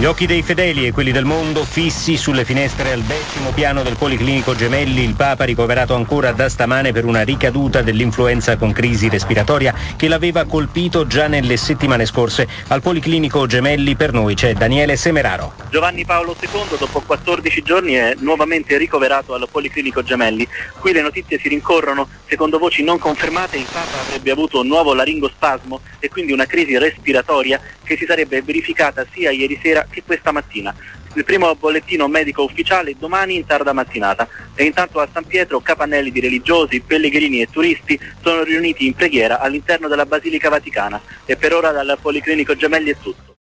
Gli occhi dei fedeli e quelli del mondo fissi sulle finestre al 10° piano del Policlinico Gemelli. Il Papa ricoverato ancora da stamane per una ricaduta dell'influenza con crisi respiratoria che l'aveva colpito già nelle settimane scorse. Al Policlinico Gemelli per noi c'è Daniele Semeraro. Giovanni Paolo II dopo 14 giorni è nuovamente ricoverato al Policlinico Gemelli. Qui le notizie si rincorrono. Secondo voci non confermate il Papa avrebbe avuto un nuovo laringospasmo e quindi una crisi respiratoria che si sarebbe verificata sia ieri sera che questa mattina. Il primo bollettino medico ufficiale domani in tarda mattinata. E intanto a San Pietro capannelli di religiosi, pellegrini e turisti sono riuniti in preghiera all'interno della Basilica Vaticana. E per ora dal Policlinico Gemelli è tutto.